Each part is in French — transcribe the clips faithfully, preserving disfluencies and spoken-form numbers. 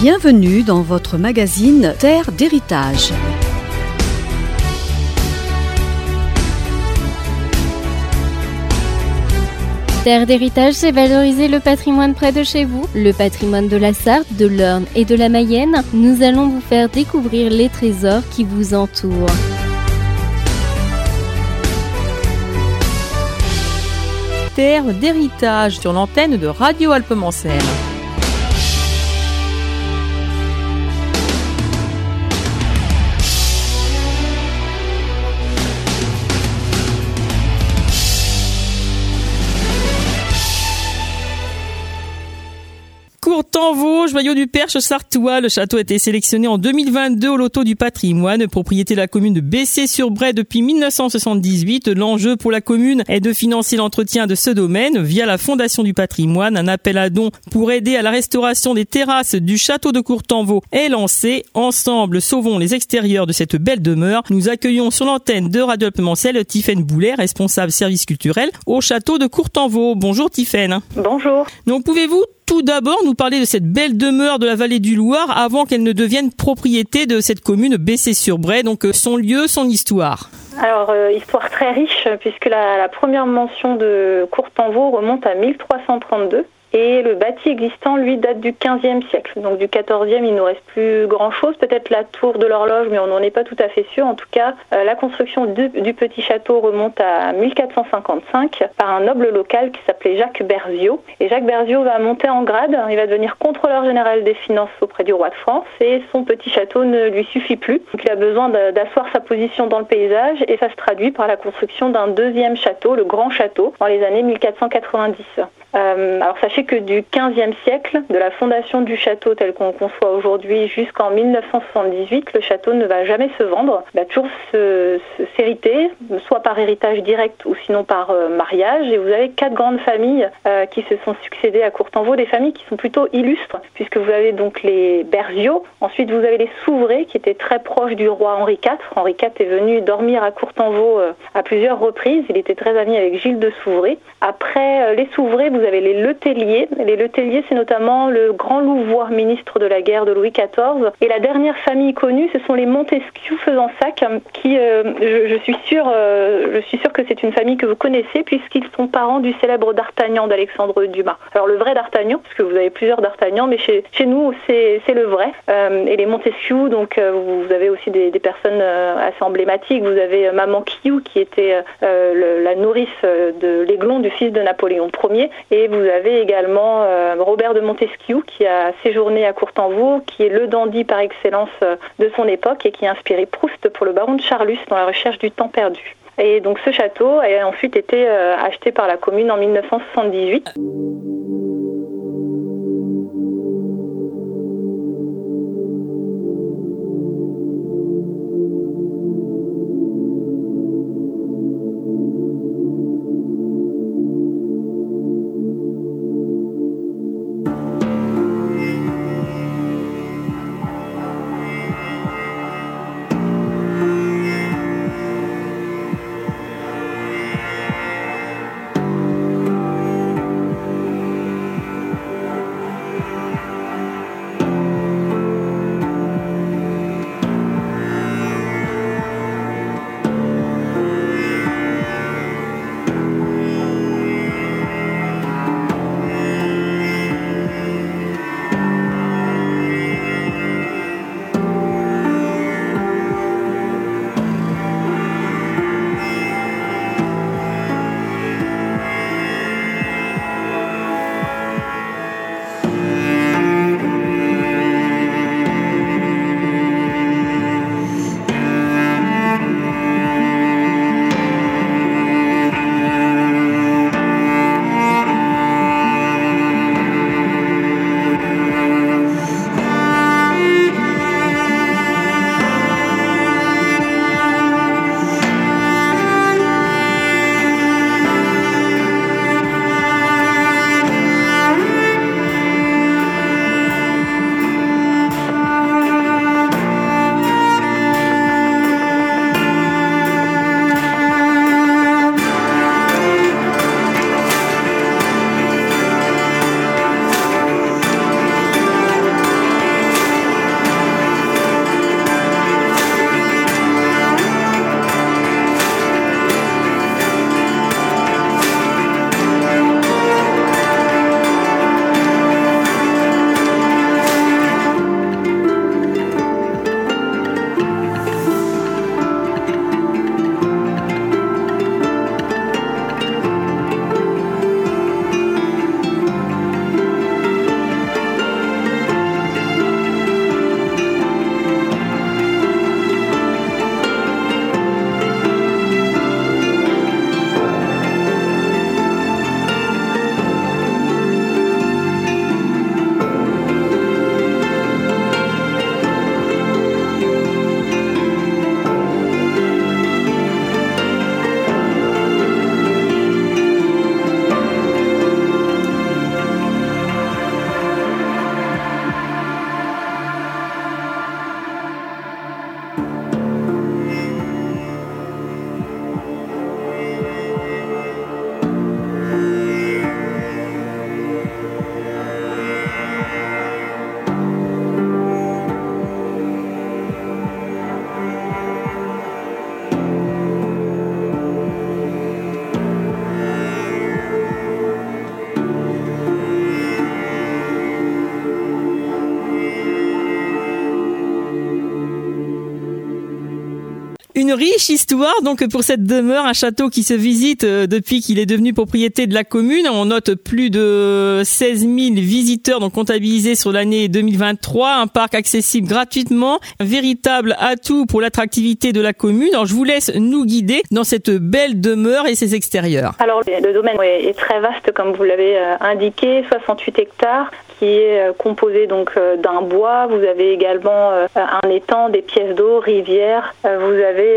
Bienvenue dans votre magazine Terre d'héritage. Terre d'héritage, c'est valoriser le patrimoine près de chez vous, le patrimoine de la Sarthe, de l'Orne et de la Mayenne. Nous allons vous faire découvrir les trésors qui vous entourent. Terre d'héritage sur l'antenne de Radio Alpemancelle. Courtanvaux, joyau du Perche sartois. Le château a été sélectionné en deux mille vingt-deux au loto du patrimoine, propriété de la commune de Bessay-sur-Bray depuis mille neuf cent soixante-dix-huit. L'enjeu pour la commune est de financer l'entretien de ce domaine via la Fondation du patrimoine. Un appel à dons pour aider à la restauration des terrasses du château de Courtanvaux est lancé. Ensemble, sauvons les extérieurs de cette belle demeure. Nous accueillons sur l'antenne de Radio Alpemancelle Tiffaine Boulet, responsable service culturel au château de Courtanvaux. Bonjour Tiffaine. Bonjour. Donc pouvez-vous tout d'abord nous parler de cette belle demeure de la vallée du Loir avant qu'elle ne devienne propriété de cette commune Bessay-sur-Bray, donc son lieu, son histoire. Alors, euh, histoire très riche, puisque la, la première mention de Courtanvaux remonte à mille trois cent trente-deux. Et le bâti existant, lui, date du quinzième siècle. Donc du quatorzième, il ne nous reste plus grand-chose. Peut-être la tour de l'horloge, mais on n'en est pas tout à fait sûr. En tout cas, euh, la construction du, du petit château remonte à mille quatre cent cinquante-cinq par un noble local qui s'appelait Jacques Berziot. Et Jacques Berziot va monter en grade. Il va devenir contrôleur général des finances auprès du roi de France. Et son petit château ne lui suffit plus. Donc il a besoin de, d'asseoir sa position dans le paysage. Et ça se traduit par la construction d'un deuxième château, le Grand Château, dans les années mille quatre cent quatre-vingt-dix. Euh, alors sachez que du quinzième siècle, de la fondation du château tel qu'on le conçoit aujourd'hui jusqu'en mille neuf cent soixante-dix-huit, le château ne va jamais se vendre. Il va toujours se, se, s'hériter, soit par héritage direct ou sinon par euh, mariage. Et vous avez quatre grandes familles euh, qui se sont succédées à Courtanvaux, des familles qui sont plutôt illustres, puisque vous avez donc les Berziot, ensuite vous avez les Souvray qui étaient très proches du roi Henri quatre. Henri quatre est venu dormir à Courtanvaux euh, à plusieurs reprises. Il était très ami avec Gilles de Souvray. Après euh, les Souvray, vous avez les Letellier. Les Letellier, c'est notamment le grand Louvois, ministre de la guerre de Louis quatorze. Et la dernière famille connue, ce sont les Montesquiou-Fezensac, qui, euh, je, je suis sûre, euh, je suis sûre que c'est une famille que vous connaissez, puisqu'ils sont parents du célèbre d'Artagnan d'Alexandre Dumas. Alors le vrai d'Artagnan, parce que vous avez plusieurs d'Artagnan, mais chez, chez nous, c'est, c'est le vrai. Euh, et les Montesquiou, donc euh, vous avez aussi des, des personnes euh, assez emblématiques. Vous avez euh, Maman Quiou, qui était euh, le, la nourrice de l'Aiglon, du fils de Napoléon Ier. Et vous avez également euh, Robert de Montesquiou qui a séjourné à Courtanvaux, qui est le dandy par excellence euh, de son époque et qui a inspiré Proust pour le baron de Charlus dans la recherche du temps perdu. Et donc ce château a ensuite été euh, acheté par la commune en mille neuf cent soixante-dix-huit. Une riche histoire donc pour cette demeure, un château qui se visite depuis qu'il est devenu propriété de la commune. On note plus de seize mille visiteurs donc comptabilisés sur l'année deux mille vingt-trois, un parc accessible gratuitement, un véritable atout pour l'attractivité de la commune. Alors je vous laisse nous guider dans cette belle demeure et ses extérieurs. Alors le domaine est très vaste comme vous l'avez indiqué, soixante-huit hectares, qui est composé donc d'un bois. Vous avez également un étang, des pièces d'eau, rivières. Vous avez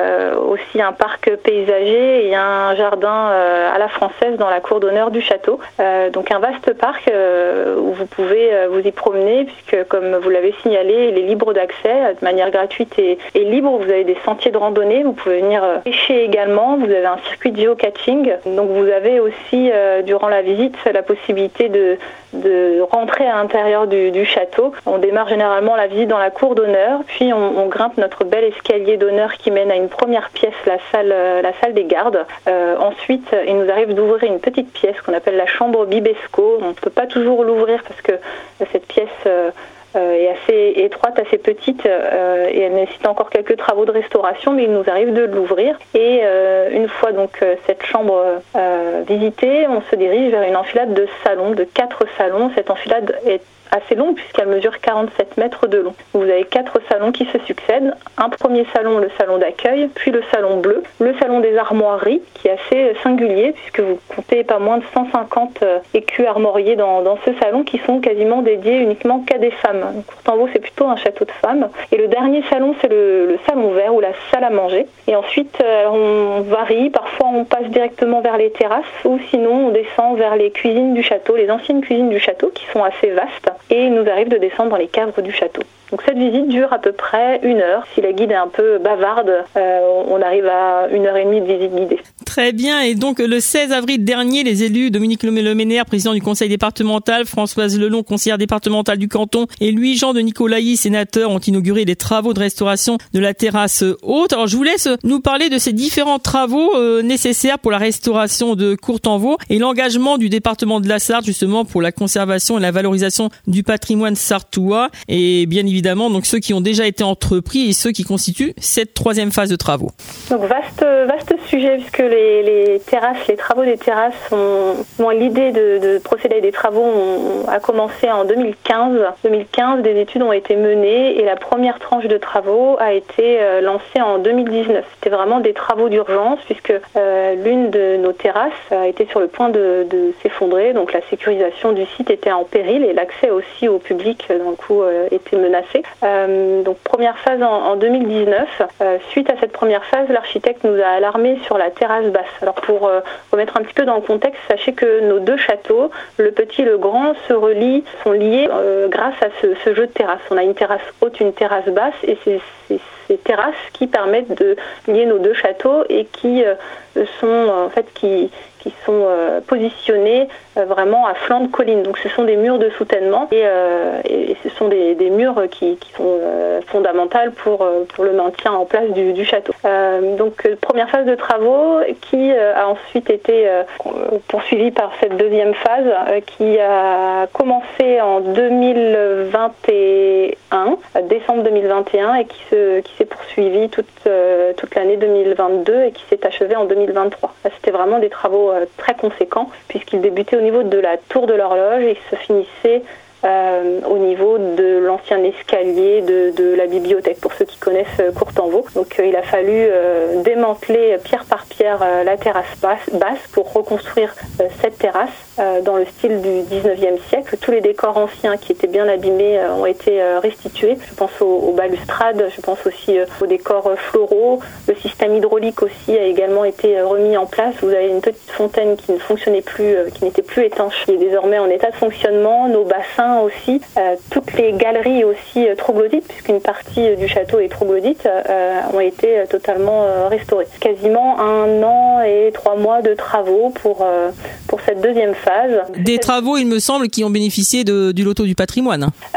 aussi un parc paysager et un jardin à la française dans la cour d'honneur du château. Donc un vaste parc où vous pouvez vous y promener puisque, comme vous l'avez signalé, il est libre d'accès de manière gratuite et, et libre. Vous avez des sentiers de randonnée. Vous pouvez venir pêcher également. Vous avez un circuit de géocaching. Donc vous avez aussi durant la visite la possibilité de de rentrer à l'intérieur du, du château. On démarre généralement la visite dans la cour d'honneur, puis on, on grimpe notre bel escalier d'honneur qui mène à une première pièce, la salle, la salle des gardes. Euh, ensuite, il nous arrive d'ouvrir une petite pièce qu'on appelle la chambre Bibesco. On ne peut pas toujours l'ouvrir parce que cette pièce euh, Euh, est assez étroite, assez petite euh, et elle nécessite encore quelques travaux de restauration, mais il nous arrive de l'ouvrir. Et euh, une fois donc euh, cette chambre euh, visitée, on se dirige vers une enfilade de salons, de quatre salons. Cette enfilade est assez longue puisqu'elle mesure quarante-sept mètres de long. Vous avez quatre salons qui se succèdent. Un premier salon, le salon d'accueil, puis le salon bleu, le salon des armoiries qui est assez singulier puisque vous comptez pas moins de cent cinquante écus armoriés dans, dans ce salon qui sont quasiment dédiés uniquement qu'à des femmes. Courtanvaux, c'est plutôt un château de femmes. Et le dernier salon, c'est le, le salon vert ou la salle à manger. Et ensuite, on varie. Parfois, on passe directement vers les terrasses ou sinon, on descend vers les cuisines du château, les anciennes cuisines du château qui sont assez vastes. Et il nous arrive de descendre dans les caves du château. Donc cette visite dure à peu près une heure. Si la guide est un peu bavarde, euh, on arrive à une heure et demie de visite guidée. Très bien. Et donc le seize avril dernier, les élus Dominique Leménaire, président du conseil départemental, Françoise Lelon, conseillère départementale du canton, et Louis-Jean de Nicolaï, sénateur, ont inauguré les travaux de restauration de la terrasse haute. Alors je vous laisse nous parler de ces différents travaux euh, nécessaires pour la restauration de Courtanvaux et l'engagement du département de la Sarthe justement pour la conservation et la valorisation du patrimoine sarthois et bien évidemment Évidemment, donc ceux qui ont déjà été entrepris et ceux qui constituent cette troisième phase de travaux. Donc vaste, vaste sujet puisque les, les terrasses, les travaux des terrasses, ont, ont l'idée de, de procéder à des travaux ont, a commencé en deux mille quinze. deux mille quinze, des études ont été menées et la première tranche de travaux a été euh, lancée en deux mille dix-neuf. C'était vraiment des travaux d'urgence puisque euh, l'une de nos terrasses a été sur le point de, de s'effondrer. Donc la sécurisation du site était en péril et l'accès aussi au public d'un coup euh, était menacé. Euh, donc première phase en, en deux mille dix-neuf. Euh, suite à cette première phase, l'architecte nous a alarmés sur la terrasse basse. Alors pour euh, remettre un petit peu dans le contexte, sachez que nos deux châteaux, le petit et le grand, se relient, sont liés euh, grâce à ce, ce jeu de terrasse. On a une terrasse haute, une terrasse basse, et c'est, c'est ces terrasses qui permettent de lier nos deux châteaux et qui euh, sont en fait qui qui sont euh, positionnés euh, vraiment à flanc de colline. Donc ce sont des murs de soutènement et, euh, et ce sont des, des murs qui, qui sont euh, fondamentales pour, euh, pour le maintien en place du, du château. Euh, donc euh, première phase de travaux qui euh, a ensuite été euh, poursuivie par cette deuxième phase euh, qui a commencé en deux mille vingt et un, décembre deux mille vingt et un, et qui, se, qui s'est poursuivie toute, euh, toute l'année deux mille vingt-deux et qui s'est achevée en deux mille vingt-trois. Là, c'était vraiment des travaux très conséquent puisqu'il débutait au niveau de la tour de l'horloge et se finissait euh, au niveau de l'ancien escalier de, de la bibliothèque pour ceux qui connaissent euh, Courtanvaux. Donc euh, il a fallu euh, démanteler pierre par pierre euh, la terrasse basse, basse pour reconstruire euh, cette terrasse euh, dans le style du dix-neuvième siècle. Tous les décors anciens qui étaient bien abîmés euh, ont été euh, restitués. Je pense aux, aux balustrades, je pense aussi euh, aux décors euh, floraux. Le système hydraulique aussi a également été euh, remis en place. Vous avez une petite fontaine qui ne fonctionnait plus, euh, qui n'était plus étanche, qui est désormais en état de fonctionnement. Nos bassins aussi, euh, toutes les galeries aussi euh, troglodytes, puisqu'une partie euh, du château est troglodyte, euh, ont été euh, totalement euh, restaurées. Quasiment un an et trois mois de travaux pour, euh, pour cette deuxième phase. Des travaux, il me semble, qui ont bénéficié de, du loto du patrimoine. Euh,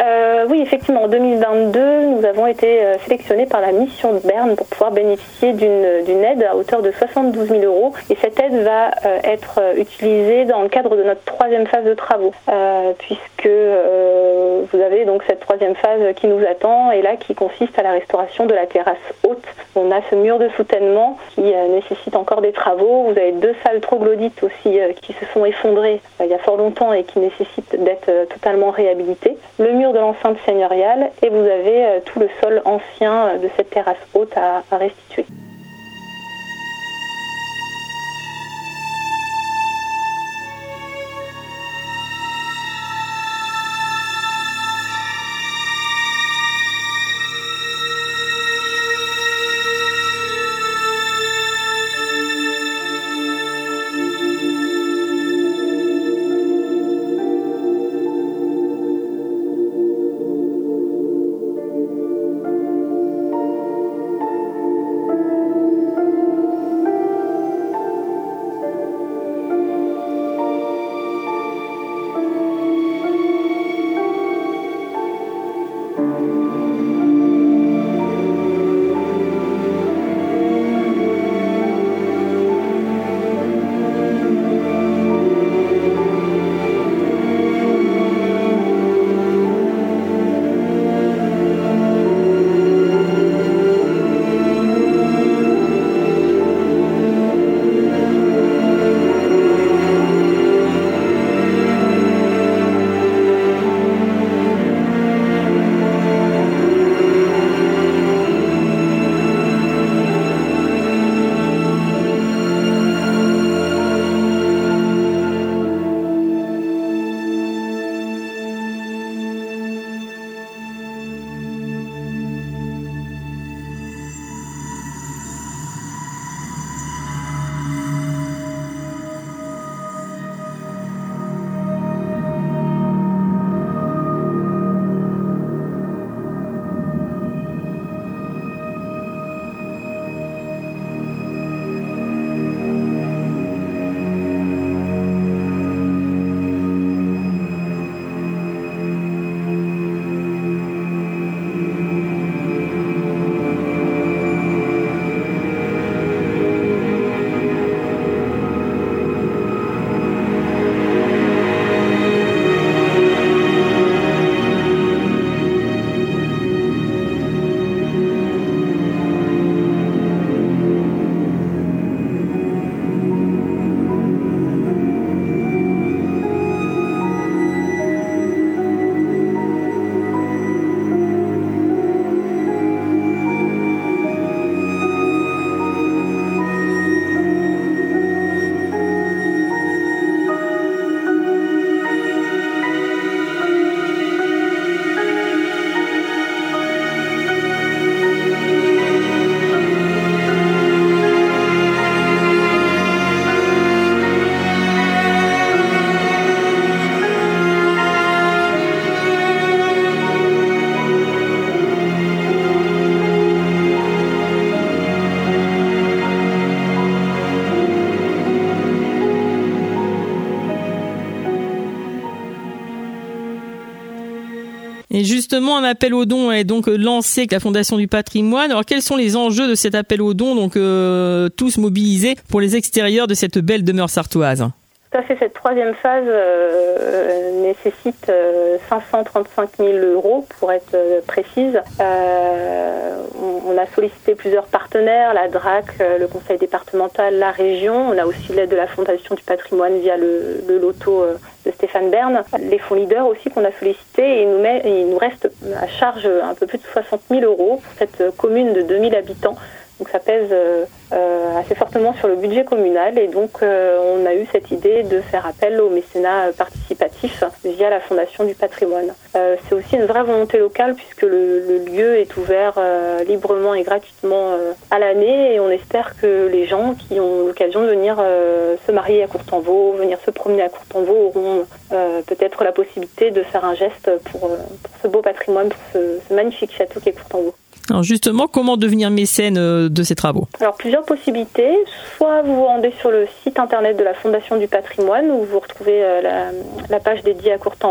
Euh, oui, effectivement, en deux mille vingt-deux, nous avons été euh, sélectionnés par la mission de Berne pour pouvoir bénéficier d'une, d'une aide à hauteur de soixante-douze mille euros. Et cette aide va euh, être utilisée dans le cadre de notre troisième phase de travaux, euh, puisque euh, vous avez donc cette troisième phase qui nous attend et là qui consiste à la restauration de la terrasse haute. On a ce mur de soutènement qui euh, nécessite encore des travaux. Vous avez deux salles troglodytes aussi euh, qui se sont effondrées euh, il y a fort longtemps et qui nécessitent d'être euh, totalement réhabilitées. Le mur de l'enceinte seigneuriale et vous avez euh, tout le sol ancien euh, de cette terrasse haute à, à restituer. Et justement, un appel aux dons est donc lancé avec la Fondation du Patrimoine. Alors, quels sont les enjeux de cet appel aux dons, donc euh, tous mobilisés pour les extérieurs de cette belle demeure sartoise? Tout à fait, cette troisième phase euh, nécessite euh, cinq cent trente-cinq mille euros pour être euh, précise. Euh, on, on a sollicité plusieurs partenaires, la D R A C, euh, le conseil départemental, la région. On a aussi l'aide de la Fondation du Patrimoine via le, le loto euh, de Stéphane Bern. Les fonds leaders aussi qu'on a sollicités et il nous, met, et il nous reste à charge un peu plus de soixante mille euros pour cette commune de deux mille habitants. Donc ça pèse euh, euh, assez fortement sur le budget communal et donc euh, on a eu cette idée de faire appel au mécénat participatif via la Fondation du Patrimoine. Euh, c'est aussi une vraie volonté locale puisque le, le lieu est ouvert euh, librement et gratuitement euh, à l'année et on espère que les gens qui ont l'occasion de venir euh, se marier à Courtanvaux, venir se promener à Courtanvaux auront euh, peut-être la possibilité de faire un geste pour, pour ce beau patrimoine, pour ce, ce magnifique château qu'est Courtanvaux. Alors justement, comment devenir mécène de ces travaux? Alors plusieurs possibilités. Soit vous vous rendez sur le site internet de la Fondation du Patrimoine où vous retrouvez la, la page dédiée à Courtanvaux.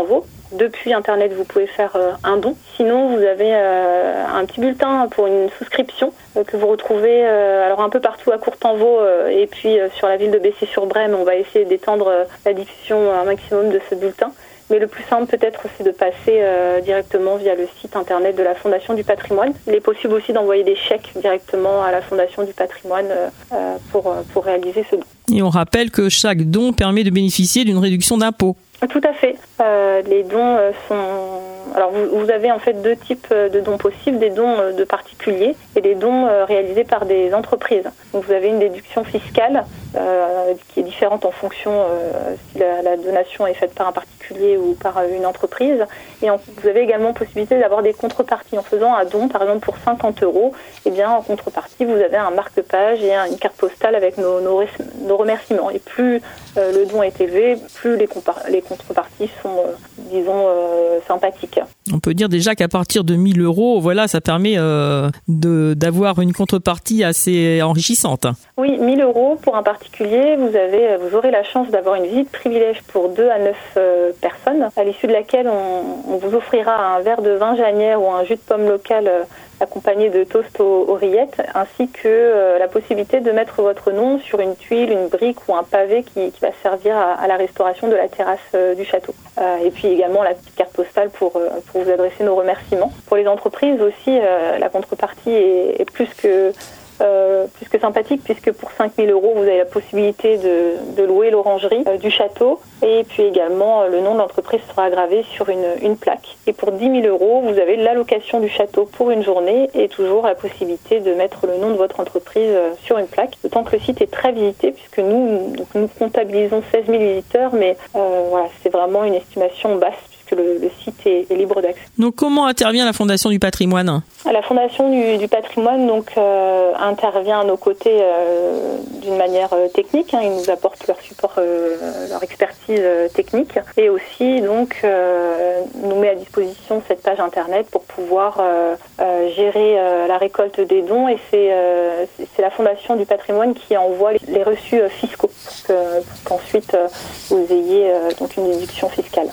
depuis Internet, vous pouvez faire euh, un don. Sinon, vous avez euh, un petit bulletin pour une souscription euh, que vous retrouvez euh, alors un peu partout à Courtenvaux euh, et puis euh, sur la ville de Bessay-sur-Brême. On va essayer d'étendre euh, la diffusion un maximum de ce bulletin. Mais le plus simple peut-être, c'est de passer euh, directement via le site internet de la Fondation du Patrimoine. Il est possible aussi d'envoyer des chèques directement à la Fondation du Patrimoine euh, pour, pour réaliser ce don. Et on rappelle que chaque don permet de bénéficier d'une réduction d'impôt. Tout à fait. Euh, les dons euh, sont... Alors vous, vous avez en fait deux types de dons possibles, des dons de particuliers et des dons euh, réalisés par des entreprises. Donc vous avez une déduction fiscale euh, qui est différente en fonction euh, si la, la donation est faite par un particulier ou par une entreprise. Et en, vous avez également possibilité d'avoir des contreparties. En faisant un don, par exemple pour cinquante euros, eh bien en contrepartie vous avez un marque-page et un, une carte postale avec nos, nos, nos remerciements. Et plus euh, le don est élevé, plus les, compar- les contreparties sont, euh, disons, euh, sympathiques. On peut dire déjà qu'à partir de mille euros, voilà, ça permet euh, de, d'avoir une contrepartie assez enrichissante. Oui, mille euros pour un particulier, vous avez, vous aurez la chance d'avoir une visite privilège pour deux à neuf euh, personnes, à l'issue de laquelle on, on vous offrira un verre de vin Janière ou un jus de pomme local euh, accompagné de toast aux, aux rillettes, ainsi que euh, la possibilité de mettre votre nom sur une tuile, une brique ou un pavé qui, qui va servir à, à la restauration de la terrasse euh, du château. Euh, et puis également la petite carte postale pour, euh, pour vous adresser nos remerciements. Pour les entreprises aussi, euh, la contrepartie est, est plus que Euh, plus que sympathique, puisque pour cinq mille euros, vous avez la possibilité de, de louer l'orangerie euh, du château, et puis également euh, le nom de l'entreprise sera gravé sur une, une plaque. Et pour dix mille euros, vous avez l'allocation du château pour une journée et toujours la possibilité de mettre le nom de votre entreprise euh, sur une plaque, d'autant que le site est très visité, puisque nous, donc nous comptabilisons seize mille visiteurs, mais euh, voilà, c'est vraiment une estimation basse, que le, le site est, est libre d'accès. Donc comment intervient la Fondation du Patrimoine ? La Fondation du, du Patrimoine donc, euh, intervient à nos côtés euh, d'une manière euh, technique. Hein, ils nous apportent leur support, euh, leur expertise euh, technique, et aussi donc euh, nous met à disposition cette page internet pour pouvoir euh, euh, gérer euh, la récolte des dons. Et c'est, euh, c'est la Fondation du Patrimoine qui envoie les, les reçus euh, fiscaux pour, que, pour qu'ensuite euh, vous ayez euh, donc une déduction fiscale.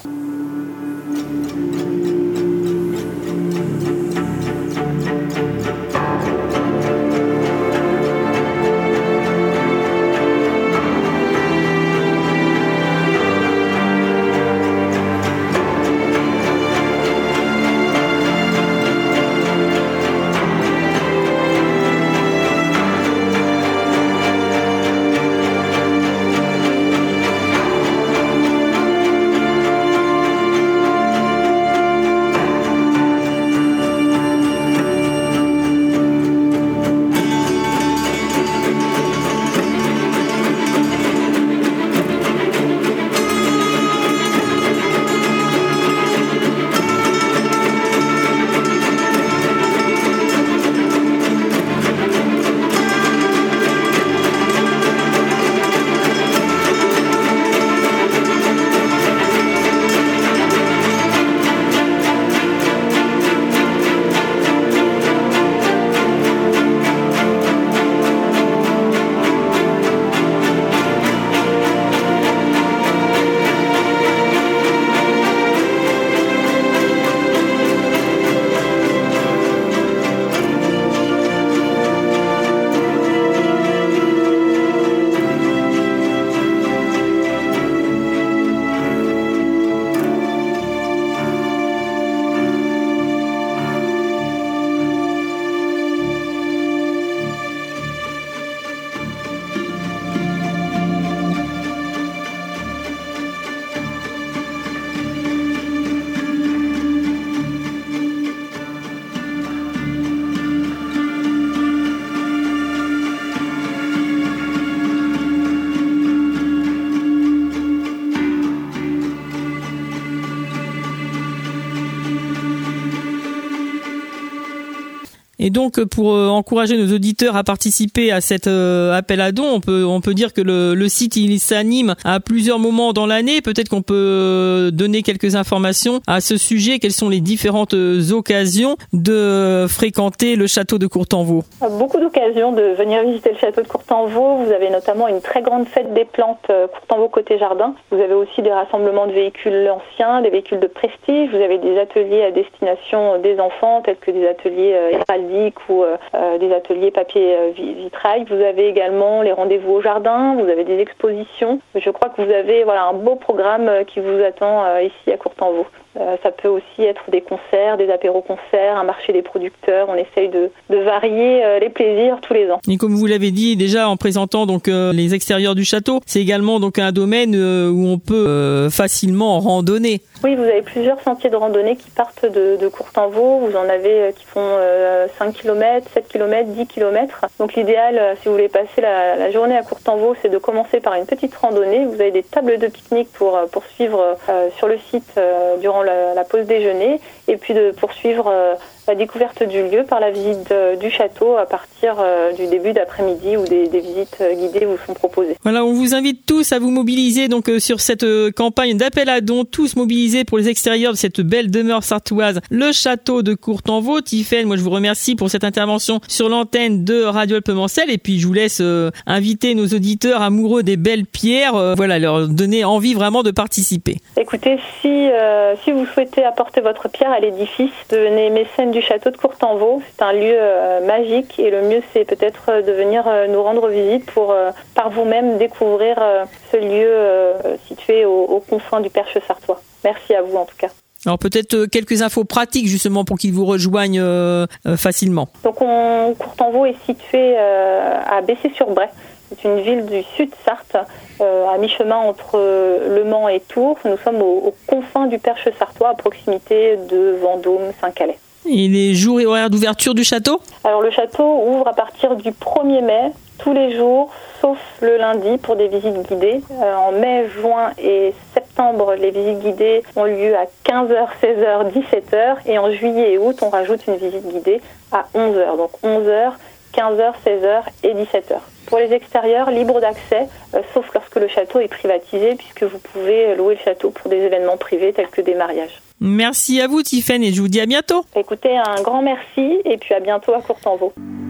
Et donc, pour euh, encourager nos auditeurs à participer à cet euh, appel à dons, on peut on peut dire que le, le site il s'anime à plusieurs moments dans l'année. Peut-être qu'on peut donner quelques informations à ce sujet. Quelles sont les différentes occasions de fréquenter le château de Courtanvaux? Beaucoup d'occasions de venir visiter le château de Courtanvaux. Vous avez notamment une très grande fête des plantes Courtanvaux côté jardin. Vous avez aussi des rassemblements de véhicules anciens, des véhicules de prestige. Vous avez des ateliers à destination des enfants, tels que des ateliers héraldiques ou euh, des ateliers papier euh, vitrail. Vous avez également les rendez-vous au jardin. Vous avez des expositions. Je crois que vous avez voilà un beau programme qui vous attend euh, ici à Courtanvaux. Euh, ça peut aussi être des concerts, des apéros-concerts, un marché des producteurs. On essaye de, de varier euh, les plaisirs tous les ans. Et comme vous l'avez dit déjà en présentant donc euh, les extérieurs du château, c'est également donc un domaine euh, où on peut euh, facilement randonner. Oui, vous avez plusieurs sentiers de randonnée qui partent de, de Courtanvaux. Vous en avez euh, qui font euh, cinq kilomètres, sept kilomètres, dix kilomètres. Donc l'idéal, euh, si vous voulez passer la, la journée à Courtanvaux, c'est de commencer par une petite randonnée. Vous avez des tables de pique-nique pour euh, poursuivre euh, sur le site euh, durant La, la pause déjeuner et puis de poursuivre euh, la découverte du lieu par la visite euh, du château à partir euh, du début d'après-midi où des, des visites euh, guidées vous sont proposées. Voilà, on vous invite tous à vous mobiliser donc euh, sur cette euh, campagne d'appel à dons, tous mobilisés pour les extérieurs de cette belle demeure sartoise, le château de Courtanvaux. Tiffaine, moi je vous remercie pour cette intervention sur l'antenne de Radio Alpemancel et puis je vous laisse euh, inviter nos auditeurs amoureux des belles pierres, euh, voilà, leur donner envie vraiment de participer. Écoutez, si euh, si vous souhaitez apporter votre pierre à l'édifice, devenez mécène du château de Courtanvaux. C'est un lieu euh, magique et le mieux c'est peut-être de venir euh, nous rendre visite pour euh, par vous-même découvrir euh, ce lieu euh, situé aux, aux confins du Perche sartois. Merci à vous en tout cas. Alors peut-être quelques infos pratiques justement pour qu'ils vous rejoignent euh, euh, facilement. Donc on, Courtanvaux est situé euh, à Bessé-sur-Bray. C'est une ville du sud-Sarthe, euh, à mi-chemin entre Le Mans et Tours. Nous sommes aux, aux confins du Perche sartois, à proximité de Vendôme, Saint-Calais. Et les jours et horaires d'ouverture du château ? Alors le château ouvre à partir du premier mai, tous les jours, sauf le lundi pour des visites guidées. Euh, en mai, juin et septembre, les visites guidées ont lieu à quinze heures, seize heures, dix-sept heures. Et en juillet et août, on rajoute une visite guidée à onze heures. Donc onze heures, quinze heures, seize heures et dix-sept heures. Pour les extérieurs, libre d'accès, euh, sauf lorsque le château est privatisé, puisque vous pouvez louer le château pour des événements privés tels que des mariages. Merci à vous Tiffaine et je vous dis à bientôt. Écoutez, un grand merci et puis à bientôt à Courtanvaux.